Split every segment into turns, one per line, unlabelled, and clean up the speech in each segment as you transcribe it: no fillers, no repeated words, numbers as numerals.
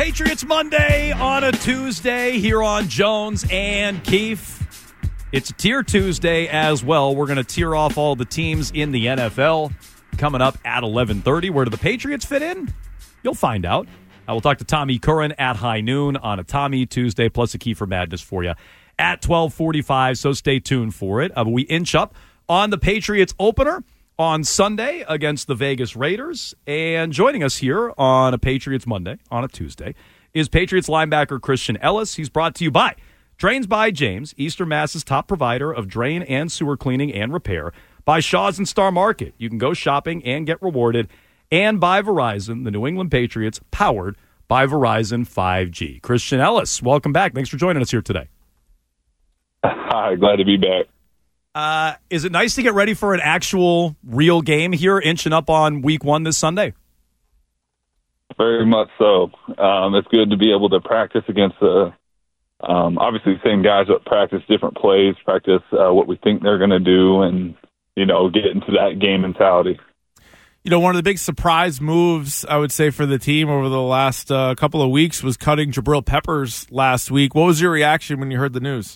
Patriots Monday on a Tuesday here on Jones and Keefe. It's a Tier Tuesday as well. We're going to tier off all the teams in the NFL coming up at 11:30. Where do the Patriots fit in? You'll find out. I will talk to Tommy Curran at high noon on a Tommy Tuesday, plus a Kiefer Madness for you at 12:45, so stay tuned for it. We inch up on the Patriots opener on Sunday against the Vegas Raiders. And joining us here on a Patriots Monday, on a Tuesday, is Patriots linebacker Christian Ellis. He's brought to you by Drains by James, Eastern Mass's top provider of drain and sewer cleaning and repair. By Shaw's and Star Market, you can go shopping and get rewarded. And by Verizon, the New England Patriots, powered by Verizon 5G. Christian Ellis, welcome back. Thanks for joining us here today.
Hi, glad to be back.
Is it nice to get ready for an actual real game here, inching up on week one this Sunday?
Very much so. It's good to be able to practice against obviously the same guys, but practice different plays, practice what we think they're going to do, and, get into that game mentality.
One of the big surprise moves, I would say, for the team over the last couple of weeks was cutting Jabril Peppers last week. What was your reaction when you heard the news?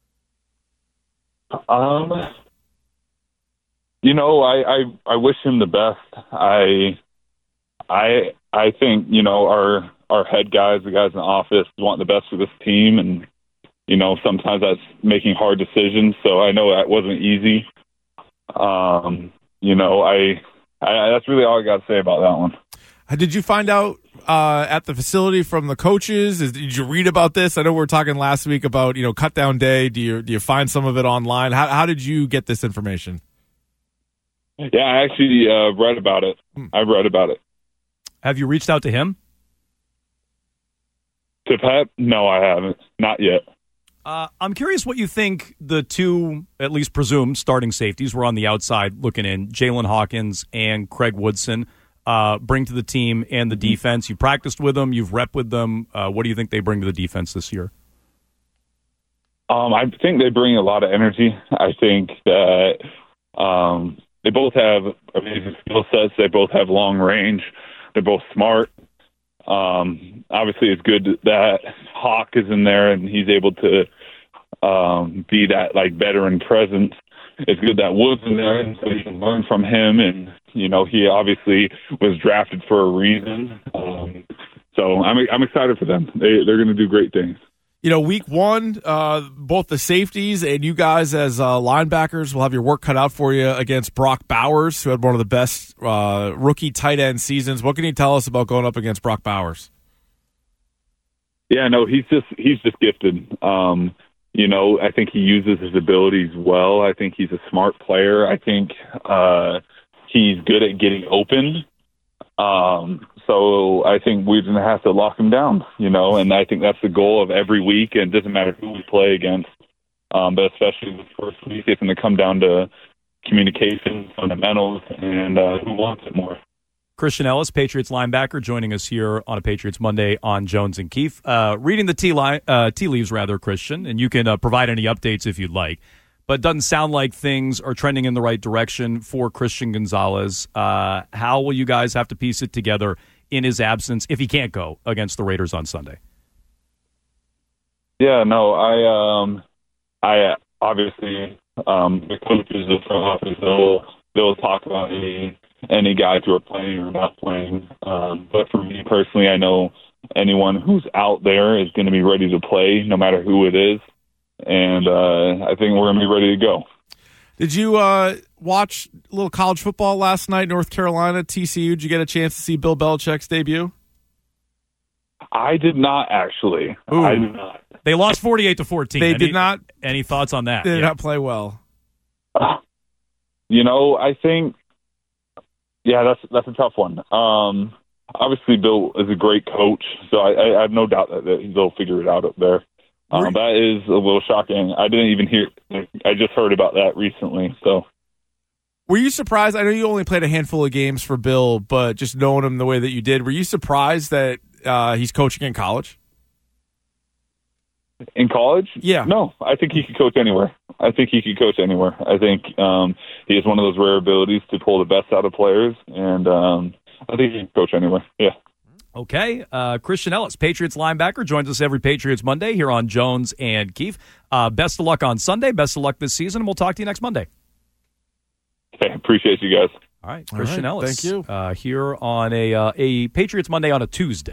I wish him the best. I think, our head guys, the guys in the office, want the best for this team, and, sometimes that's making hard decisions. So I know that wasn't easy. That's really all I got to say about that one.
Did you find out at the facility from the coaches? Did you read about this? I know we were talking last week about cut down day. Do you find some of it online? How did you get this information?
Yeah, I actually read about it. I read about it.
Have you reached out to him?
To Pep? No, I haven't. Not yet.
I'm curious what you think the two, at least presumed, starting safeties were on the outside looking in, Jalen Hawkins and Craig Woodson, bring to the team and the defense. You practiced with them. You've repped with them. What do you think they bring to the defense this year?
I think they bring a lot of energy. I think that they both have amazing skill sets. They both have long range. They're both smart. Obviously, it's good that Hawk is in there and he's able to be that veteran presence. It's good that Wood's in there, and so you can learn from him. And he obviously was drafted for a reason. So I'm excited for them. They're going to do great things.
Week one, both the safeties and you guys as linebackers will have your work cut out for you against Brock Bowers, who had one of the best rookie tight end seasons. What can you tell us about going up against Brock Bowers?
Yeah, no, he's just gifted. I think he uses his abilities well. I think he's a smart player. I think he's good at getting open. So I think we're going to have to lock him down, and I think that's the goal of every week. And it doesn't matter who we play against, but especially the first week, it's going to come down to communication, fundamentals, and who wants it more.
Christian Ellis, Patriots linebacker, joining us here on a Patriots Monday on Jones and Keefe. Reading the tea leaves, Christian, and you can provide any updates if you'd like. But it doesn't sound like things are trending in the right direction for Christian Gonzalez. How will you guys have to piece it together in his absence if he can't go against the Raiders on Sunday?
Yeah, no, I obviously the coaches, the front office, they'll talk about any guys who are playing or not playing. But for me personally, I know anyone who's out there is going to be ready to play, no matter who it is. And I think we're going to be ready to go.
Did you watch a little college football last night, North Carolina, TCU? Did you get a chance to see Bill Belichick's debut?
I did not, actually.
Ooh.
I did not.
They lost 48-14.
They did not.
Any thoughts on that?
They did not play well.
I think, that's a tough one. Obviously, Bill is a great coach, so I have no doubt that they'll figure it out up there. That is a little shocking. I didn't even hear. I just heard about that recently. So,
were you surprised? I know you only played a handful of games for Bill, but just knowing him the way that you did, were you surprised that he's coaching in college?
In college?
Yeah.
No, I think he could coach anywhere. I think he has one of those rare abilities to pull the best out of players, and I think he can coach anywhere. Yeah.
Okay. Christian Ellis, Patriots linebacker, joins us every Patriots Monday here on Jones and Keefe. Best of luck on Sunday. Best of luck this season, and we'll talk to you next Monday.
Okay, appreciate you guys.
All right. Christian Ellis.
Thank you.
Here on a Patriots Monday on a Tuesday.